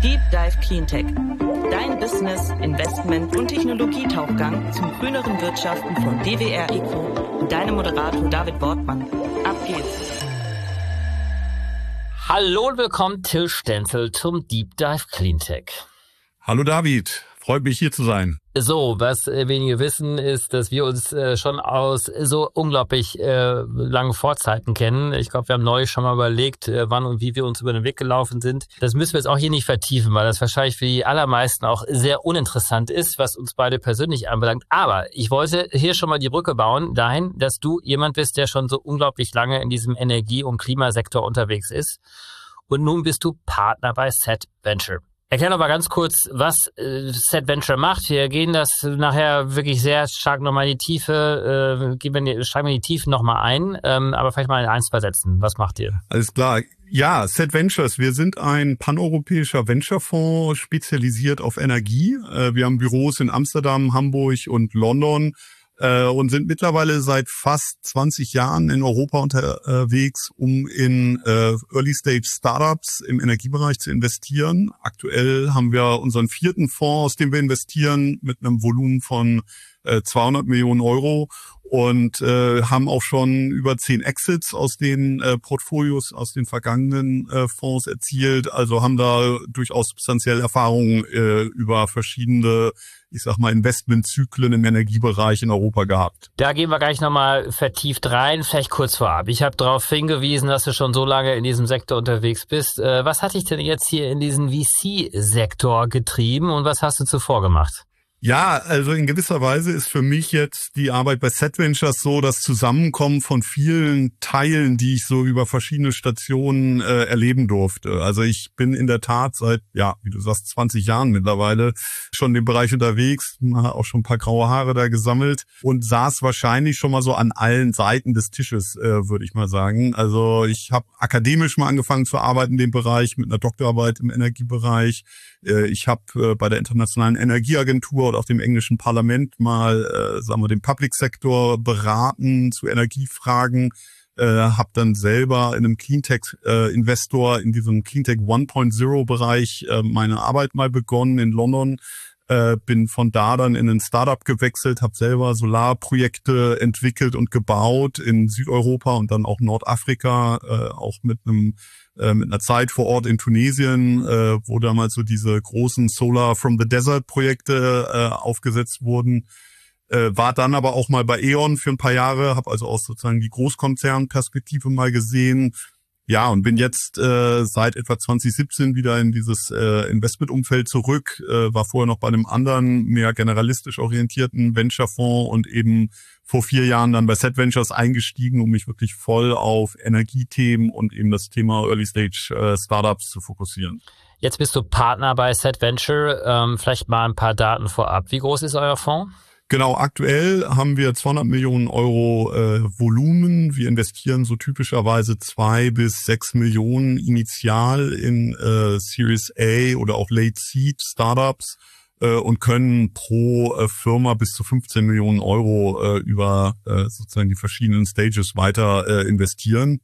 Deep Dive Cleantech. Dein Business, Investment und Technologietauchgang zum grüneren Wirtschaften von DWR Eco und deinem Moderator David Wortmann. Ab geht's. Hallo und willkommen, Till Stenzel, zum Deep Dive Cleantech. Hallo David, freut mich hier zu sein. So, was wenige wissen, ist, dass wir uns schon aus so unglaublich langen Vorzeiten kennen. Ich glaube, wir haben neulich schon mal überlegt, wann und wie wir uns über den Weg gelaufen sind. Das müssen wir jetzt auch hier nicht vertiefen, weil das wahrscheinlich für die allermeisten auch sehr uninteressant ist, was uns beide persönlich anbelangt. Aber ich wollte hier schon mal die Brücke bauen dahin, dass du jemand bist, der schon so unglaublich lange in diesem Energie- und Klimasektor unterwegs ist. Und nun bist du Partner bei Set Venture. Erklär doch mal ganz kurz, was Set Venture macht. Wir gehen das nachher wirklich sehr stark nochmal in die Tiefe, steigen wir in die Tiefen nochmal ein, aber vielleicht mal in ein, zwei Sätzen. Was macht ihr? Alles klar. Ja, Set Ventures. Wir sind ein paneuropäischer Venture-Fonds, spezialisiert auf Energie. Wir haben Büros in Amsterdam, Hamburg und London. Und sind mittlerweile seit fast 20 Jahren in Europa unterwegs, um in Early-Stage-Startups im Energiebereich zu investieren. Aktuell haben wir unseren 4. Fonds, aus dem wir investieren, mit einem Volumen von 200 Millionen Euro und haben auch schon über 10 Exits aus den Portfolios aus den vergangenen Fonds erzielt. Also haben da durchaus substanziell Erfahrungen über verschiedene, ich sag mal, Investmentzyklen im Energiebereich in Europa gehabt. Da gehen wir gleich nochmal vertieft rein, vielleicht kurz vorab. Ich habe darauf hingewiesen, dass du schon so lange in diesem Sektor unterwegs bist. Was hat dich denn jetzt hier in diesen VC-Sektor getrieben und was hast du zuvor gemacht? Ja, also in gewisser Weise ist für mich jetzt die Arbeit bei Set Ventures so das Zusammenkommen von vielen Teilen, die ich so über verschiedene Stationen erleben durfte. Also ich bin in der Tat seit, wie du sagst, 20 Jahren mittlerweile schon in dem Bereich unterwegs, auch schon ein paar graue Haare da gesammelt und saß wahrscheinlich schon mal so an allen Seiten des Tisches, würde ich mal sagen. Also ich habe akademisch mal angefangen zu arbeiten in dem Bereich mit einer Doktorarbeit im Energiebereich. Ich habe bei der Internationalen Energieagentur und auch dem englischen Parlament mal, den Public Sector beraten zu Energiefragen. Habe dann selber in einem Cleantech-Investor in diesem Cleantech 1.0-Bereich meine Arbeit mal begonnen in London. Bin von da dann in ein Startup gewechselt, habe selber Solarprojekte entwickelt und gebaut in Südeuropa und dann auch Nordafrika, auch mit einer Zeit vor Ort in Tunesien, wo damals so diese großen Solar from the Desert Projekte aufgesetzt wurden. War dann aber auch mal bei E.ON für ein paar Jahre, habe also auch sozusagen die Großkonzernperspektive mal gesehen. Ja, und bin jetzt seit etwa 2017 wieder in dieses Investmentumfeld zurück, war vorher noch bei einem anderen, mehr generalistisch orientierten Venture-Fonds und eben vor 4 Jahren dann bei Set Ventures eingestiegen, um mich wirklich voll auf Energiethemen und eben das Thema Early-Stage-Startups zu fokussieren. Jetzt bist du Partner bei Set Venture, vielleicht mal ein paar Daten vorab. Wie groß ist euer Fonds? Genau, aktuell haben wir 200 Millionen Euro Volumen. Wir investieren so typischerweise 2 bis 6 Millionen initial in Series A oder auch Late Seed Startups und können pro Firma bis zu 15 Millionen Euro über sozusagen die verschiedenen Stages weiter investieren.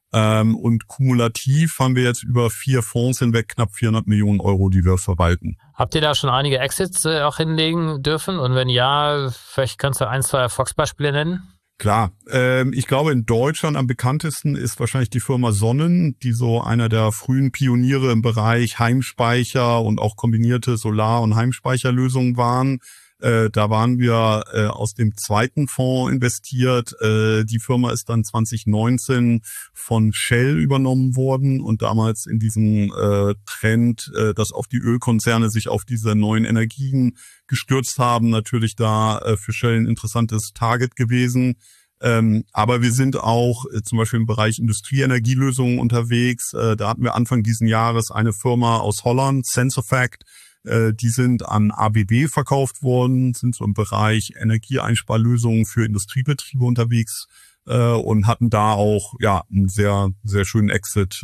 Und kumulativ haben wir jetzt über 4 Fonds hinweg knapp 400 Millionen Euro, die wir verwalten. Habt ihr da schon einige Exits auch hinlegen dürfen? Und wenn ja, vielleicht kannst du 1, 2 Erfolgsbeispiele nennen? Klar. Ich glaube, in Deutschland am bekanntesten ist wahrscheinlich die Firma Sonnen, die so einer der frühen Pioniere im Bereich Heimspeicher und auch kombinierte Solar- und Heimspeicherlösungen waren. Da waren wir aus dem 2. Fonds investiert. Die Firma ist dann 2019 von Shell übernommen worden und damals in diesem Trend, dass auch die Ölkonzerne sich auf diese neuen Energien gestürzt haben, natürlich da für Shell ein interessantes Target gewesen. Aber wir sind auch zum Beispiel im Bereich Industrieenergielösungen unterwegs. Da hatten wir Anfang diesen Jahres eine Firma aus Holland, SensorFact. Die sind an ABB verkauft worden, sind so im Bereich Energieeinsparlösungen für Industriebetriebe unterwegs und hatten da auch einen sehr, sehr schönen Exit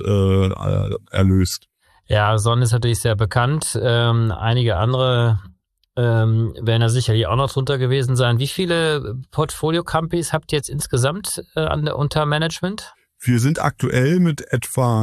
erlöst. Ja, Sonnen ist natürlich sehr bekannt. Einige andere werden da sicherlich auch noch drunter gewesen sein. Wie viele Portfolio-Companies habt ihr jetzt insgesamt unter Management? Wir sind aktuell mit etwa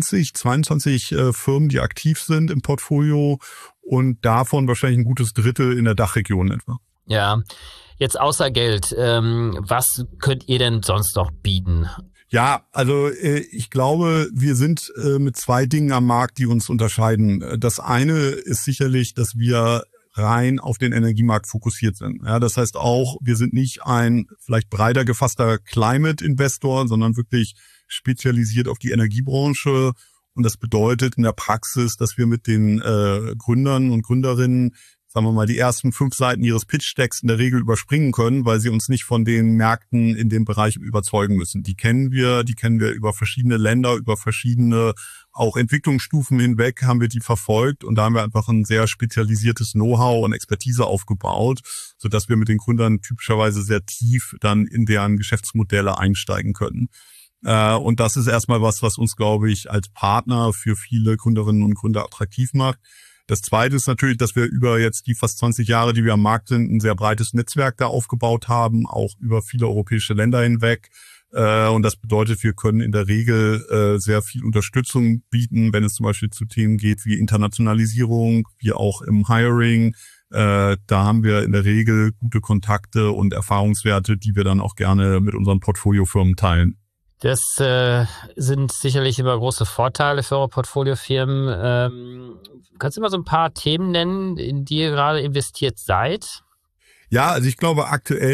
22 Firmen, die aktiv sind im Portfolio und davon wahrscheinlich ein gutes Drittel in der Dachregion etwa. Ja, jetzt außer Geld, was könnt ihr denn sonst noch bieten? Ja, also ich glaube, wir sind mit zwei Dingen am Markt, die uns unterscheiden. Das eine ist sicherlich, dass wir rein auf den Energiemarkt fokussiert sind. Ja, das heißt auch, wir sind nicht ein vielleicht breiter gefasster Climate-Investor, sondern wirklich spezialisiert auf die Energiebranche. Und das bedeutet in der Praxis, dass wir mit den Gründern und Gründerinnen, sagen wir mal, die ersten 5 Seiten ihres Pitch-Decks in der Regel überspringen können, weil sie uns nicht von den Märkten in dem Bereich überzeugen müssen. Die kennen wir über verschiedene Länder, über verschiedene auch Entwicklungsstufen hinweg haben wir die verfolgt und da haben wir einfach ein sehr spezialisiertes Know-how und Expertise aufgebaut, sodass wir mit den Gründern typischerweise sehr tief dann in deren Geschäftsmodelle einsteigen können. Und das ist erstmal was uns, glaube ich, als Partner für viele Gründerinnen und Gründer attraktiv macht. Das Zweite ist natürlich, dass wir über jetzt die fast 20 Jahre, die wir am Markt sind, ein sehr breites Netzwerk da aufgebaut haben, auch über viele europäische Länder hinweg. Und das bedeutet, wir können in der Regel sehr viel Unterstützung bieten, wenn es zum Beispiel zu Themen geht wie Internationalisierung, wie auch im Hiring. Da haben wir in der Regel gute Kontakte und Erfahrungswerte, die wir dann auch gerne mit unseren Portfoliofirmen teilen. Das sind sicherlich immer große Vorteile für eure Portfoliofirmen. Kannst du mal so ein paar Themen nennen, in die ihr gerade investiert seid? Ja, also ich glaube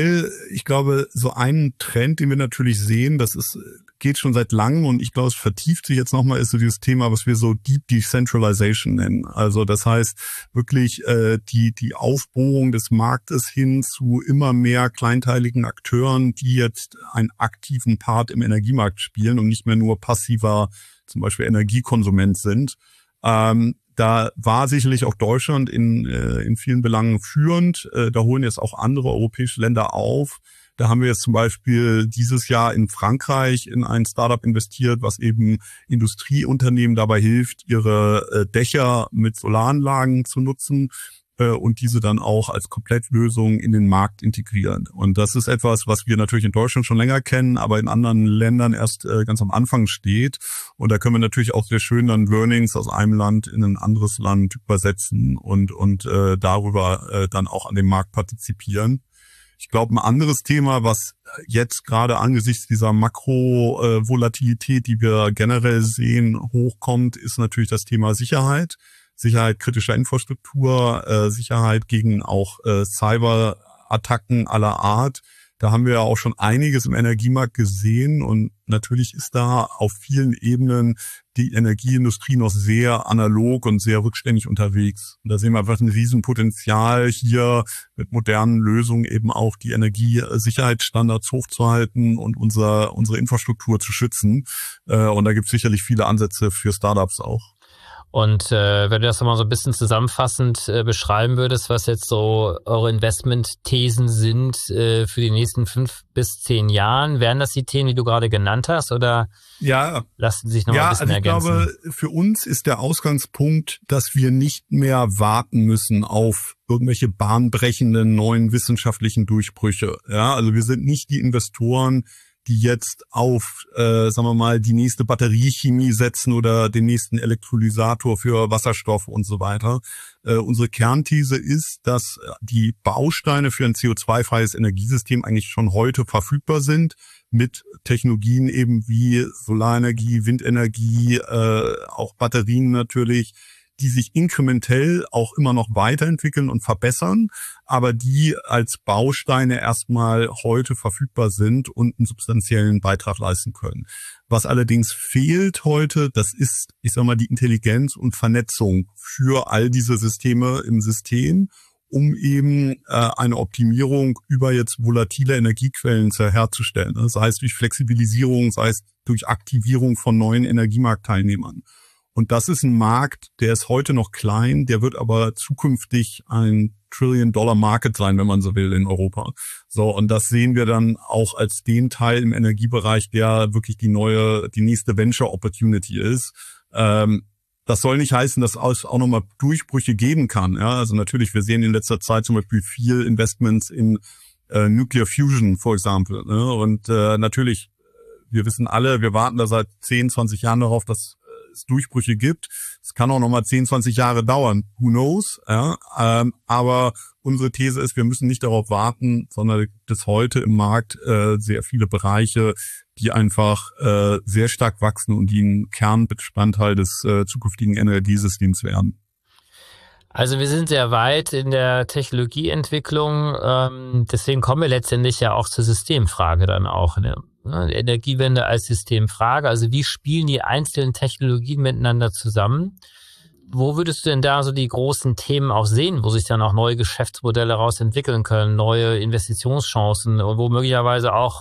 so ein Trend, den wir natürlich sehen, geht schon seit langem und ich glaube, es vertieft sich jetzt nochmal, ist so dieses Thema, was wir so Deep Decentralization nennen. Also das heißt wirklich die Aufbohrung des Marktes hin zu immer mehr kleinteiligen Akteuren, die jetzt einen aktiven Part im Energiemarkt spielen und nicht mehr nur passiver zum Beispiel Energiekonsument sind. Da war sicherlich auch Deutschland in vielen Belangen führend. Da holen jetzt auch andere europäische Länder auf. Da haben wir jetzt zum Beispiel dieses Jahr in Frankreich in ein Startup investiert, was eben Industrieunternehmen dabei hilft, ihre Dächer mit Solaranlagen zu nutzen und diese dann auch als Komplettlösung in den Markt integrieren. Und das ist etwas, was wir natürlich in Deutschland schon länger kennen, aber in anderen Ländern erst ganz am Anfang steht. Und da können wir natürlich auch sehr schön dann Learnings aus einem Land in ein anderes Land übersetzen und darüber dann auch an dem Markt partizipieren. Ich glaube, ein anderes Thema, was jetzt gerade angesichts dieser Makro-Volatilität, die wir generell sehen, hochkommt, ist natürlich das Thema Sicherheit. Sicherheit kritischer Infrastruktur, Sicherheit gegen auch Cyberattacken aller Art. Da haben wir ja auch schon einiges im Energiemarkt gesehen und natürlich ist da auf vielen Ebenen die Energieindustrie noch sehr analog und sehr rückständig unterwegs. Und da sehen wir einfach ein Riesenpotenzial hier mit modernen Lösungen eben auch die Energiesicherheitsstandards hochzuhalten und unsere Infrastruktur zu schützen. Und da gibt es sicherlich viele Ansätze für Startups auch. Und wenn du das nochmal so ein bisschen zusammenfassend beschreiben würdest, was jetzt so eure Investmentthesen sind für die nächsten 5 bis 10 Jahren, wären das die Themen, die du gerade genannt hast, oder lassen sich noch ein bisschen ergänzen? Ja, also ich glaube, für uns ist der Ausgangspunkt, dass wir nicht mehr warten müssen auf irgendwelche bahnbrechenden neuen wissenschaftlichen Durchbrüche. Ja, also wir sind nicht die Investoren, die jetzt auf, sagen wir mal, die nächste Batteriechemie setzen oder den nächsten Elektrolysator für Wasserstoff und so weiter. Unsere Kernthese ist, dass die Bausteine für ein CO2-freies Energiesystem eigentlich schon heute verfügbar sind, mit Technologien eben wie Solarenergie, Windenergie, auch Batterien natürlich, die sich inkrementell auch immer noch weiterentwickeln und verbessern, aber die als Bausteine erstmal heute verfügbar sind und einen substanziellen Beitrag leisten können. Was allerdings fehlt heute, das ist, ich sag mal, die Intelligenz und Vernetzung für all diese Systeme im System, um eben eine Optimierung über jetzt volatile Energiequellen herzustellen. Das heißt durch Flexibilisierung, sei es durch Aktivierung von neuen Energiemarktteilnehmern. Und das ist ein Markt, der ist heute noch klein, der wird aber zukünftig ein Trillion-Dollar-Market sein, wenn man so will, in Europa. So, und das sehen wir dann auch als den Teil im Energiebereich, der wirklich die nächste Venture-Opportunity ist. Das soll nicht heißen, dass es auch nochmal Durchbrüche geben kann. Ja, also natürlich, wir sehen in letzter Zeit zum Beispiel viel Investments in Nuclear Fusion, for example. Ne? Und natürlich wir wissen alle, wir warten da seit 10, 20 Jahren darauf, dass es Durchbrüche gibt. Es kann auch nochmal 10, 20 Jahre dauern. Who knows? Ja, aber unsere These ist, wir müssen nicht darauf warten, sondern gibt es heute im Markt sehr viele Bereiche, die einfach sehr stark wachsen und die ein Kernbestandteil des zukünftigen Energiesystems werden. Also wir sind sehr weit in der Technologieentwicklung, deswegen kommen wir letztendlich ja auch zur Systemfrage dann auch. Ne? Energiewende als Systemfrage, also wie spielen die einzelnen Technologien miteinander zusammen? Wo würdest du denn da so die großen Themen auch sehen, wo sich dann auch neue Geschäftsmodelle raus entwickeln können, neue Investitionschancen und wo möglicherweise auch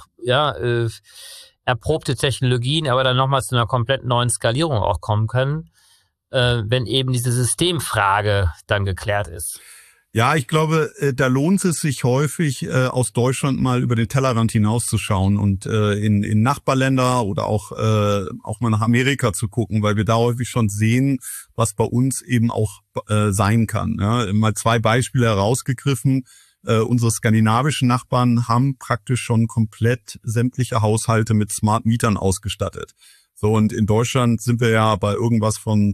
erprobte Technologien, aber dann nochmal zu einer komplett neuen Skalierung auch kommen können, wenn eben diese Systemfrage dann geklärt ist? Ja, ich glaube, da lohnt es sich häufig, aus Deutschland mal über den Tellerrand hinauszuschauen und in Nachbarländer oder auch mal nach Amerika zu gucken, weil wir da häufig schon sehen, was bei uns eben auch sein kann. Ja, mal 2 Beispiele herausgegriffen. Unsere skandinavischen Nachbarn haben praktisch schon komplett sämtliche Haushalte mit Smart Mietern ausgestattet. So, und in Deutschland sind wir ja bei irgendwas von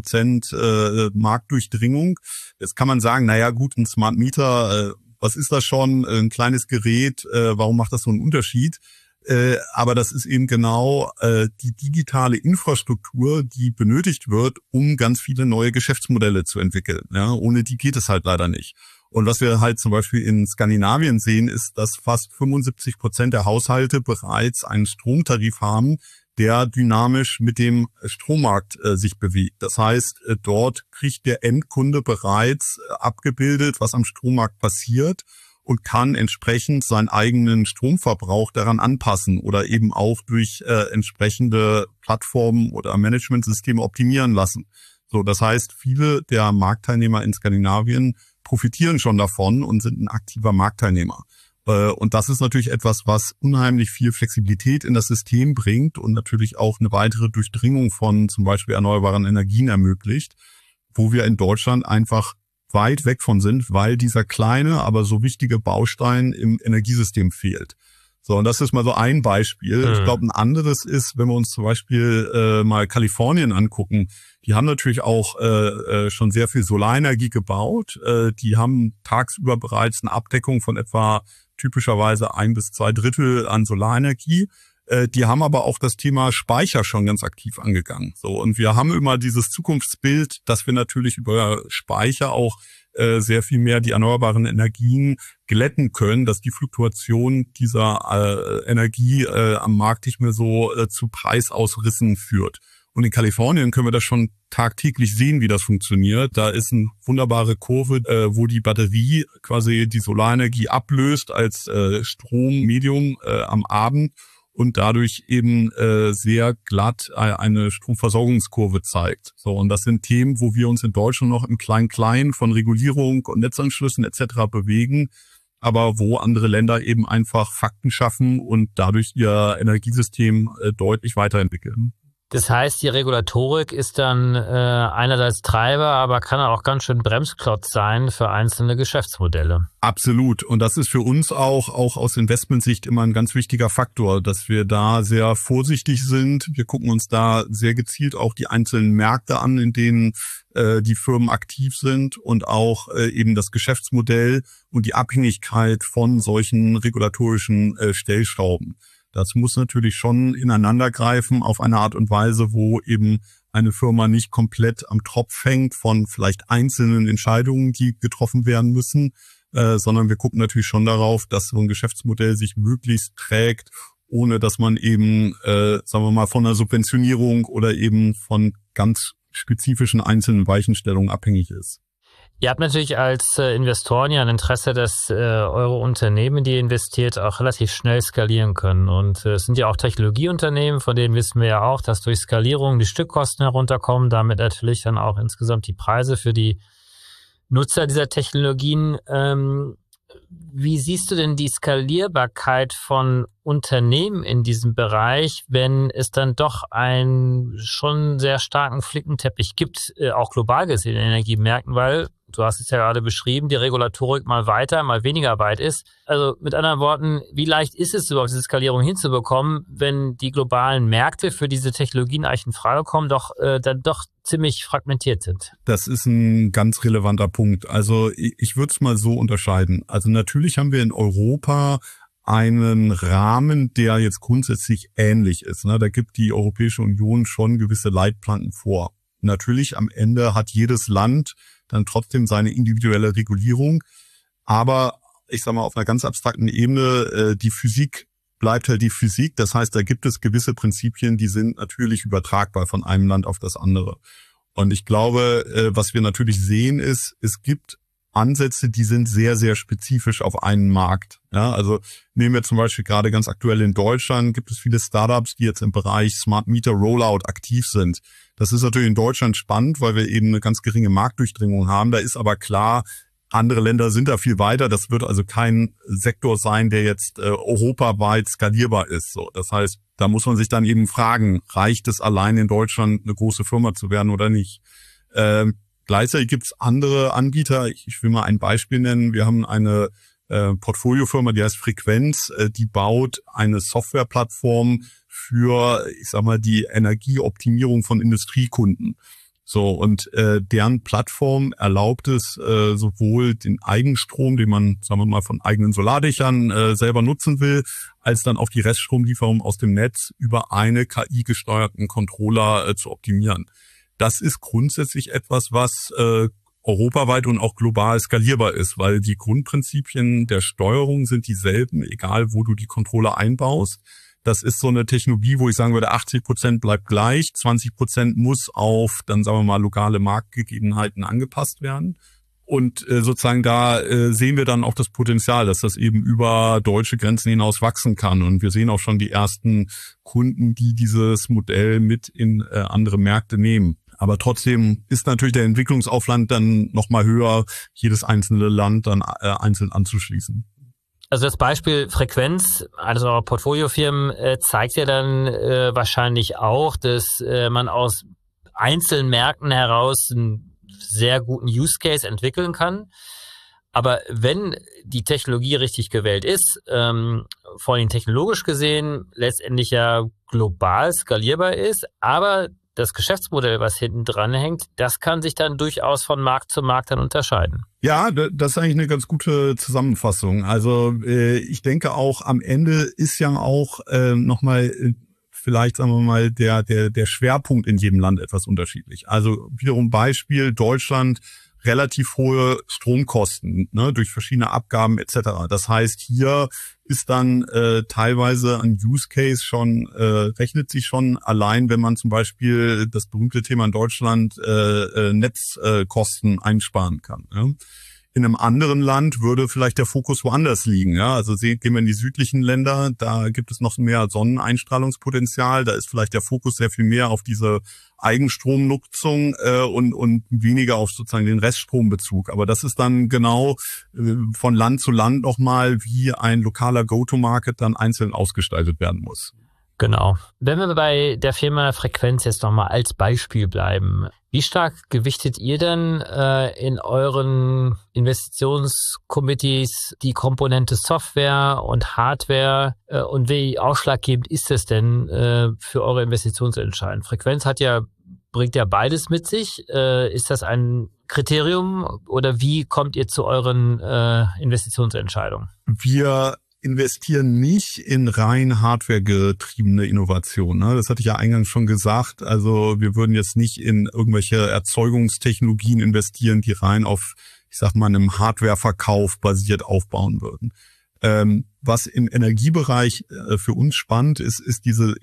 2% Marktdurchdringung. Jetzt kann man sagen, naja gut, ein Smart Meter, was ist das schon? Ein kleines Gerät, warum macht das so einen Unterschied? Aber das ist eben genau die digitale Infrastruktur, die benötigt wird, um ganz viele neue Geschäftsmodelle zu entwickeln. Ja, ohne die geht es halt leider nicht. Und was wir halt zum Beispiel in Skandinavien sehen, ist, dass fast 75% der Haushalte bereits einen Stromtarif haben, der dynamisch mit dem Strommarkt sich bewegt. Das heißt, dort kriegt der Endkunde bereits abgebildet, was am Strommarkt passiert und kann entsprechend seinen eigenen Stromverbrauch daran anpassen oder eben auch durch entsprechende Plattformen oder Managementsysteme optimieren lassen. So, das heißt, viele der Marktteilnehmer in Skandinavien profitieren schon davon und sind ein aktiver Marktteilnehmer. Und das ist natürlich etwas, was unheimlich viel Flexibilität in das System bringt und natürlich auch eine weitere Durchdringung von zum Beispiel erneuerbaren Energien ermöglicht, wo wir in Deutschland einfach weit weg von sind, weil dieser kleine, aber so wichtige Baustein im Energiesystem fehlt. So, und das ist mal so ein Beispiel. Ich glaube, ein anderes ist, wenn wir uns zum Beispiel mal Kalifornien angucken, die haben natürlich auch schon sehr viel Solarenergie gebaut. Die haben tagsüber bereits eine Abdeckung von etwa typischerweise 1 bis 2 Drittel an Solarenergie. Die haben aber auch das Thema Speicher schon ganz aktiv angegangen. So, und wir haben immer dieses Zukunftsbild, dass wir natürlich über Speicher auch sehr viel mehr die erneuerbaren Energien glätten können, dass die Fluktuation dieser Energie am Markt nicht mehr so zu Preisausrissen führt. Und in Kalifornien können wir das schon tagtäglich sehen, wie das funktioniert. Da ist eine wunderbare Kurve, wo die Batterie quasi die Solarenergie ablöst als Strommedium am Abend und dadurch eben sehr glatt eine Stromversorgungskurve zeigt. So, und das sind Themen, wo wir uns in Deutschland noch im Klein-Klein von Regulierung und Netzanschlüssen etc. bewegen, aber wo andere Länder eben einfach Fakten schaffen und dadurch ihr Energiesystem deutlich weiterentwickeln. Das heißt, die Regulatorik ist dann einerseits Treiber, aber kann auch ganz schön Bremsklotz sein für einzelne Geschäftsmodelle. Absolut. Und das ist für uns auch aus Investmentsicht immer ein ganz wichtiger Faktor, dass wir da sehr vorsichtig sind. Wir gucken uns da sehr gezielt auch die einzelnen Märkte an, in denen die Firmen aktiv sind und auch eben das Geschäftsmodell und die Abhängigkeit von solchen regulatorischen Stellschrauben. Das muss natürlich schon ineinandergreifen auf eine Art und Weise, wo eben eine Firma nicht komplett am Tropf hängt von vielleicht einzelnen Entscheidungen, die getroffen werden müssen, sondern wir gucken natürlich schon darauf, dass so ein Geschäftsmodell sich möglichst trägt, ohne dass man eben, sagen wir mal, von einer Subventionierung oder eben von ganz spezifischen einzelnen Weichenstellungen abhängig ist. Ihr habt natürlich als Investoren ja ein Interesse, dass eure Unternehmen, die ihr investiert, auch relativ schnell skalieren können. Und es sind ja auch Technologieunternehmen, von denen wissen wir ja auch, dass durch Skalierung die Stückkosten herunterkommen, damit natürlich dann auch insgesamt die Preise für die Nutzer dieser Technologien. Wie siehst du denn die Skalierbarkeit von Unternehmen in diesem Bereich, wenn es dann doch einen schon sehr starken Flickenteppich gibt, auch global gesehen in Energiemärkten? Weil du hast es ja gerade beschrieben, die Regulatorik mal weiter, mal weniger weit ist. Also mit anderen Worten, wie leicht ist es überhaupt, diese Skalierung hinzubekommen, wenn die globalen Märkte für diese Technologien eigentlich in Frage kommen, dann doch ziemlich fragmentiert sind? Das ist ein ganz relevanter Punkt. Also ich würde es mal so unterscheiden. Also natürlich haben wir in Europa einen Rahmen, der jetzt grundsätzlich ähnlich ist. Da gibt die Europäische Union schon gewisse Leitplanken vor. Natürlich am Ende hat jedes Land dann trotzdem seine individuelle Regulierung. Aber ich sage mal auf einer ganz abstrakten Ebene, die Physik bleibt halt die Physik. Das heißt, da gibt es gewisse Prinzipien, die sind natürlich übertragbar von einem Land auf das andere. Und ich glaube, was wir natürlich sehen ist, es gibt Ansätze, die sind sehr, sehr spezifisch auf einen Markt. Ja, also nehmen wir zum Beispiel gerade ganz aktuell in Deutschland, gibt es viele Startups, die jetzt im Bereich Smart Meter Rollout aktiv sind. Das ist natürlich in Deutschland spannend, weil wir eben eine ganz geringe Marktdurchdringung haben. Da ist aber klar, andere Länder sind da viel weiter. Das wird also kein Sektor sein, der jetzt europaweit skalierbar ist. So, das heißt, da muss man sich dann eben fragen, reicht es allein in Deutschland eine große Firma zu werden oder nicht? Gleichzeitig gibt es andere Anbieter. Ich will mal ein Beispiel nennen. Wir haben eine Portfoliofirma, die heißt Frequenz. Die baut eine Softwareplattform für, ich sag mal, die Energieoptimierung von Industriekunden. So, und deren Plattform erlaubt es sowohl den Eigenstrom, den man, sagen wir mal, von eigenen Solardächern selber nutzen will, als dann auch die Reststromlieferung aus dem Netz über eine KI-gesteuerten Controller zu optimieren. Das ist grundsätzlich etwas, was europaweit und auch global skalierbar ist, weil die Grundprinzipien der Steuerung sind dieselben, egal wo du die Controller einbaust. Das ist so eine Technologie, wo ich sagen würde, 80% bleibt gleich, 20% muss auf, dann sagen wir mal, lokale Marktgegebenheiten angepasst werden. Und sozusagen da sehen wir dann auch das Potenzial, dass das eben über deutsche Grenzen hinaus wachsen kann. Und wir sehen auch schon die ersten Kunden, die dieses Modell mit in andere Märkte nehmen. Aber trotzdem ist natürlich der Entwicklungsaufwand dann nochmal höher, jedes einzelne Land dann einzeln anzuschließen. Also das Beispiel Frequenz eines eurer Portfoliofirmen zeigt ja dann wahrscheinlich auch, dass man aus einzelnen Märkten heraus einen sehr guten Use Case entwickeln kann. Aber wenn die Technologie richtig gewählt ist, vor allem technologisch gesehen, letztendlich ja global skalierbar ist, aber das Geschäftsmodell, was hinten dran hängt, das kann sich dann durchaus von Markt zu Markt dann unterscheiden. Ja, das ist eigentlich eine ganz gute Zusammenfassung. Also ich denke auch, am Ende ist ja auch nochmal vielleicht, sagen wir mal, der Schwerpunkt in jedem Land etwas unterschiedlich. Also wiederum Beispiel Deutschland, relativ hohe Stromkosten, ne, durch verschiedene Abgaben etc. Das heißt, hier ist dann teilweise ein Use Case schon, rechnet sich schon allein, wenn man zum Beispiel das berühmte Thema in Deutschland Netzkosten einsparen kann. Ja. In einem anderen Land würde vielleicht der Fokus woanders liegen. Ja, also gehen wir in die südlichen Länder, da gibt es noch mehr Sonneneinstrahlungspotenzial, da ist vielleicht der Fokus sehr viel mehr auf diese Eigenstromnutzung und weniger auf sozusagen den Reststrombezug. Aber das ist dann genau von Land zu Land nochmal, wie ein lokaler Go-to-Market dann einzeln ausgestaltet werden muss. Genau. Wenn wir bei der Firma Frequenz jetzt nochmal als Beispiel bleiben, wie stark gewichtet ihr denn in euren Investitionscommittees die Komponente Software und Hardware und wie ausschlaggebend ist es denn für eure Investitionsentscheidungen? Frequenz bringt ja beides mit sich. Ist das ein Kriterium oder wie kommt ihr zu euren Investitionsentscheidungen? Wir investieren nicht in rein hardwaregetriebene Innovation. Ne? Das hatte ich ja eingangs schon gesagt. Also wir würden jetzt nicht in irgendwelche Erzeugungstechnologien investieren, die rein auf, ich sag mal, einem Hardwareverkauf basiert aufbauen würden. Was im Energiebereich für uns spannend ist, ist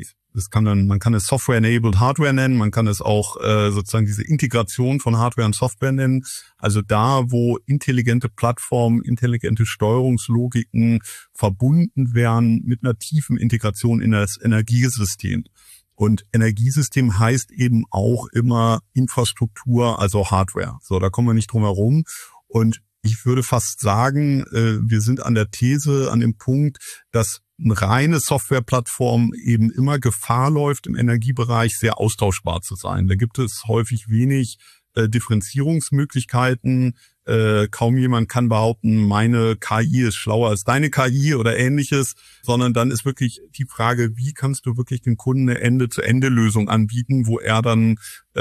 man kann es Software-enabled Hardware nennen, man kann es auch sozusagen diese Integration von Hardware und Software nennen. Also da, wo intelligente Plattformen, intelligente Steuerungslogiken verbunden werden mit einer tiefen Integration in das Energiesystem. Und Energiesystem heißt eben auch immer Infrastruktur, also Hardware. So, da kommen wir nicht drum herum. Und ich würde fast sagen, wir sind an der These, an dem Punkt, dass eine reine Softwareplattform eben immer Gefahr läuft, im Energiebereich sehr austauschbar zu sein. Da gibt es häufig wenig Differenzierungsmöglichkeiten. Kaum jemand kann behaupten, meine KI ist schlauer als deine KI oder ähnliches, sondern dann ist wirklich die Frage, wie kannst du wirklich dem Kunden eine Ende-zu-Ende-Lösung anbieten, wo er dann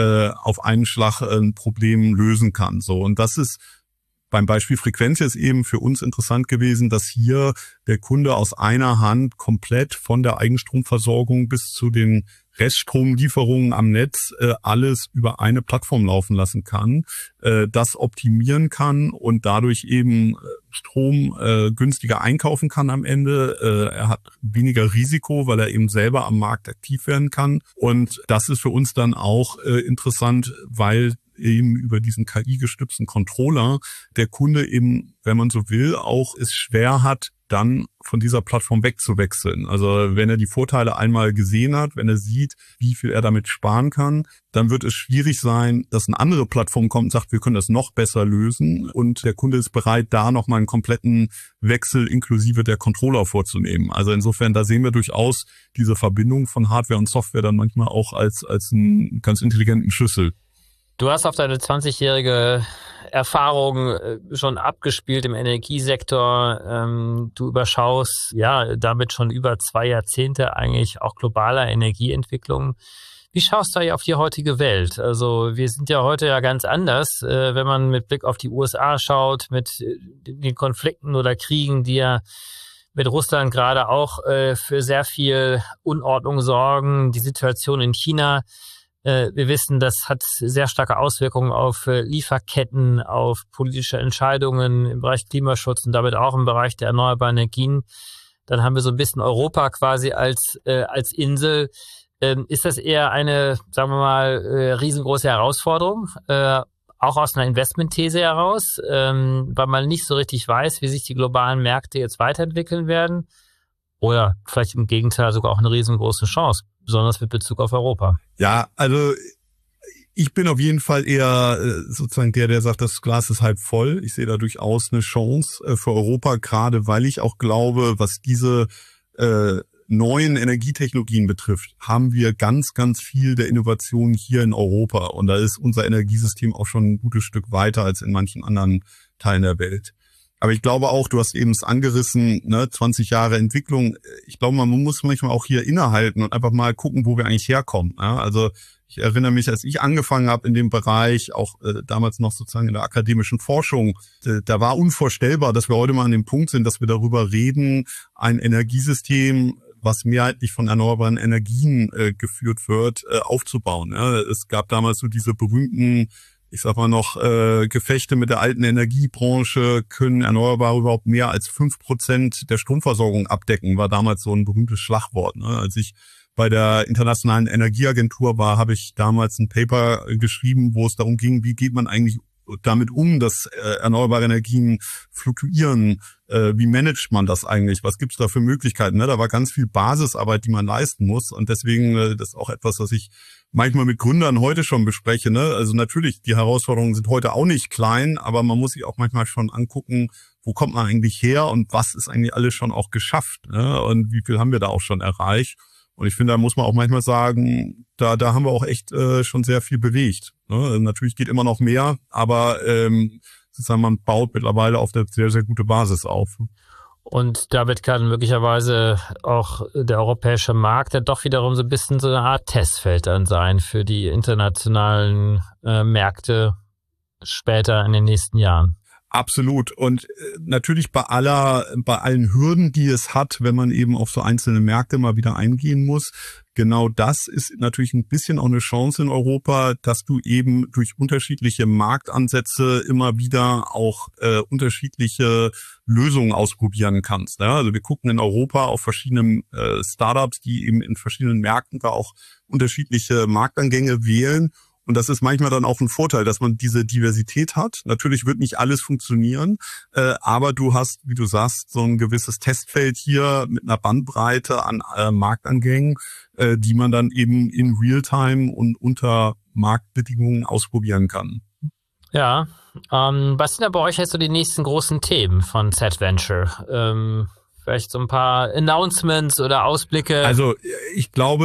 auf einen Schlag ein Problem lösen kann. So, und das ist beim Beispiel Frequentia eben für uns interessant gewesen, dass hier der Kunde aus einer Hand komplett von der Eigenstromversorgung bis zu den Reststromlieferungen am Netz alles über eine Plattform laufen lassen kann, das optimieren kann und dadurch eben Strom günstiger einkaufen kann am Ende. Er hat weniger Risiko, weil er eben selber am Markt aktiv werden kann. Und das ist für uns dann auch interessant, weil eben über diesen KI-gestützten Controller der Kunde eben, wenn man so will, auch es schwer hat, dann von dieser Plattform wegzuwechseln. Also wenn er die Vorteile einmal gesehen hat, wenn er sieht, wie viel er damit sparen kann, dann wird es schwierig sein, dass eine andere Plattform kommt und sagt, wir können das noch besser lösen und der Kunde ist bereit, da nochmal einen kompletten Wechsel inklusive der Controller vorzunehmen. Also insofern, da sehen wir durchaus diese Verbindung von Hardware und Software dann manchmal auch als einen ganz intelligenten Schlüssel. Du hast auf deine 20-jährige Erfahrung schon abgespielt im Energiesektor. Du überschaust ja damit schon über 2 Jahrzehnte eigentlich auch globaler Energieentwicklung. Wie schaust du da auf die heutige Welt? Also wir sind ja heute ja ganz anders, wenn man mit Blick auf die USA schaut, mit den Konflikten oder Kriegen, die ja mit Russland gerade auch für sehr viel Unordnung sorgen. Die Situation in China. Wir wissen, das hat sehr starke Auswirkungen auf Lieferketten, auf politische Entscheidungen im Bereich Klimaschutz und damit auch im Bereich der erneuerbaren Energien. Dann haben wir so ein bisschen Europa quasi als Insel. Ist das eher eine, sagen wir mal, riesengroße Herausforderung, auch aus einer Investmentthese heraus, weil man nicht so richtig weiß, wie sich die globalen Märkte jetzt weiterentwickeln werden? Oder vielleicht im Gegenteil sogar auch eine riesengroße Chance, besonders mit Bezug auf Europa? Ja, also ich bin auf jeden Fall eher sozusagen der sagt, das Glas ist halb voll. Ich sehe da durchaus eine Chance für Europa, gerade weil ich auch glaube, was diese neuen Energietechnologien betrifft, haben wir ganz, ganz viel der Innovation hier in Europa. Und da ist unser Energiesystem auch schon ein gutes Stück weiter als in manchen anderen Teilen der Welt. Aber ich glaube auch, du hast eben es angerissen, 20 Jahre Entwicklung. Ich glaube, man muss manchmal auch hier innehalten und einfach mal gucken, wo wir eigentlich herkommen. Ja, also ich erinnere mich, als ich angefangen habe in dem Bereich, auch damals noch sozusagen in der akademischen Forschung, da war unvorstellbar, dass wir heute mal an dem Punkt sind, dass wir darüber reden, ein Energiesystem, was mehrheitlich von erneuerbaren Energien geführt wird, aufzubauen. Ja, es gab damals so diese berühmten, ich sag mal noch, Gefechte mit der alten Energiebranche, können Erneuerbare überhaupt mehr als 5% der Stromversorgung abdecken, war damals so ein berühmtes Schlagwort. Ne? Als ich bei der Internationalen Energieagentur war, habe ich damals ein Paper geschrieben, wo es darum ging, wie geht man eigentlich damit um, dass erneuerbare Energien fluktuieren. Wie managt man das eigentlich? Was gibt's da für Möglichkeiten? Ne? Da war ganz viel Basisarbeit, die man leisten muss. Und deswegen, das ist auch etwas, was ich manchmal mit Gründern heute schon bespreche. Ne? Also natürlich, die Herausforderungen sind heute auch nicht klein, aber man muss sich auch manchmal schon angucken, wo kommt man eigentlich her und was ist eigentlich alles schon auch geschafft, ne? Und wie viel haben wir da auch schon erreicht? Und ich finde, da muss man auch manchmal sagen, da haben wir auch echt schon sehr viel bewegt. Ne? Natürlich geht immer noch mehr, aber sozusagen man baut mittlerweile auf eine sehr, sehr gute Basis auf. Und damit kann möglicherweise auch der europäische Markt ja doch wiederum so ein bisschen so eine Art Testfeld dann sein für die internationalen Märkte später in den nächsten Jahren. Absolut. Und natürlich bei allen Hürden, die es hat, wenn man eben auf so einzelne Märkte mal wieder eingehen muss, genau das ist natürlich ein bisschen auch eine Chance in Europa, dass du eben durch unterschiedliche Marktansätze immer wieder auch unterschiedliche Lösungen ausprobieren kannst. Ja? Also wir gucken in Europa auf verschiedene Startups, die eben in verschiedenen Märkten da auch unterschiedliche Marktangänge wählen. Und das ist manchmal dann auch ein Vorteil, dass man diese Diversität hat. Natürlich wird nicht alles funktionieren, aber du hast, wie du sagst, so ein gewisses Testfeld hier mit einer Bandbreite an Marktangängen, die man dann eben in Realtime und unter Marktbedingungen ausprobieren kann. Ja, was sind da bei euch jetzt so die nächsten großen Themen von Z-Venture? Vielleicht so ein paar Announcements oder Ausblicke? Also ich glaube,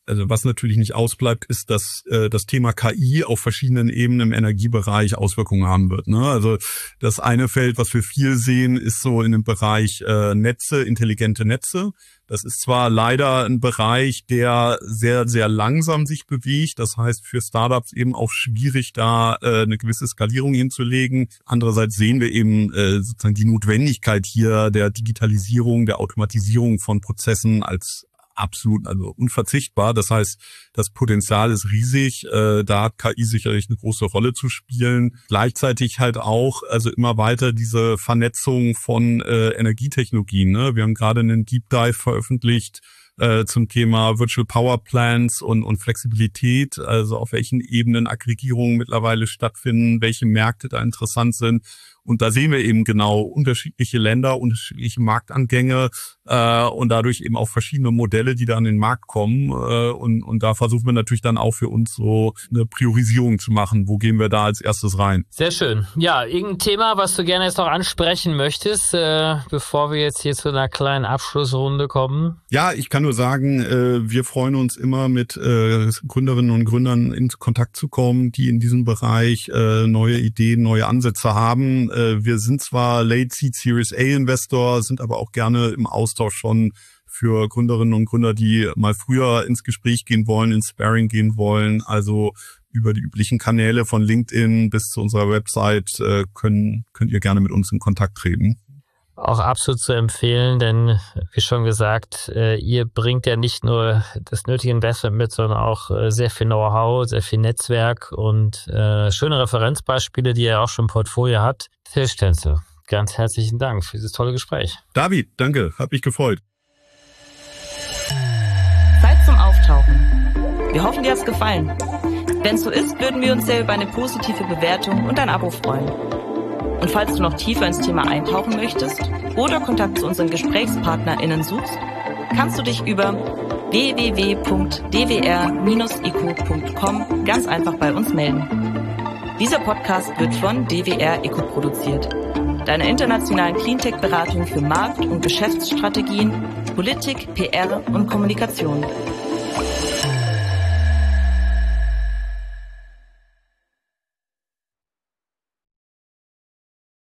Also was natürlich nicht ausbleibt, ist, dass das Thema KI auf verschiedenen Ebenen im Energiebereich Auswirkungen haben wird. Ne? Also das eine Feld, was wir viel sehen, ist so in dem Bereich Netze, intelligente Netze. Das ist zwar leider ein Bereich, der sehr, sehr langsam sich bewegt. Das heißt, für Startups eben auch schwierig, da eine gewisse Skalierung hinzulegen. Andererseits sehen wir eben sozusagen die Notwendigkeit hier der Digitalisierung, der Automatisierung von Prozessen als absolut, also unverzichtbar. Das heißt, das Potenzial ist riesig. Da hat KI sicherlich eine große Rolle zu spielen. Gleichzeitig halt auch, also immer weiter diese Vernetzung von Energietechnologien. Ne? Wir haben gerade einen Deep Dive veröffentlicht zum Thema Virtual Power Plants und Flexibilität, also auf welchen Ebenen Aggregierungen mittlerweile stattfinden, welche Märkte da interessant sind. Und da sehen wir eben genau unterschiedliche Länder, unterschiedliche Marktangänge und dadurch eben auch verschiedene Modelle, die da an den Markt kommen. Und da versuchen wir natürlich dann auch für uns so eine Priorisierung zu machen. Wo gehen wir da als erstes rein? Sehr schön. Ja, irgendein Thema, was du gerne jetzt noch ansprechen möchtest, bevor wir jetzt hier zu einer kleinen Abschlussrunde kommen? Ja, ich kann nur sagen, wir freuen uns immer mit Gründerinnen und Gründern in Kontakt zu kommen, die in diesem Bereich neue Ideen, neue Ansätze haben. Wir sind zwar Late Seed Series A Investor, sind aber auch gerne im Austausch schon für Gründerinnen und Gründer, die mal früher ins Gespräch gehen wollen, ins Sparring gehen wollen. Also über die üblichen Kanäle von LinkedIn bis zu unserer Website könnt ihr gerne mit uns in Kontakt treten. Auch absolut zu empfehlen, denn wie schon gesagt, ihr bringt ja nicht nur das nötige Investment mit, sondern auch sehr viel Know-how, sehr viel Netzwerk und schöne Referenzbeispiele, die ihr auch schon im Portfolio habt. Till Stenzel, ganz herzlichen Dank für dieses tolle Gespräch. David, danke, hat mich gefreut. Zeit zum Auftauchen. Wir hoffen, dir hat's gefallen. Wenn es so ist, würden wir uns sehr über eine positive Bewertung und ein Abo freuen. Und falls du noch tiefer ins Thema eintauchen möchtest oder Kontakt zu unseren GesprächspartnerInnen suchst, kannst du dich über www.dwr-eco.com ganz einfach bei uns melden. Dieser Podcast wird von DWR Eco produziert, deiner internationalen Cleantech-Beratung für Markt- und Geschäftsstrategien, Politik, PR und Kommunikation.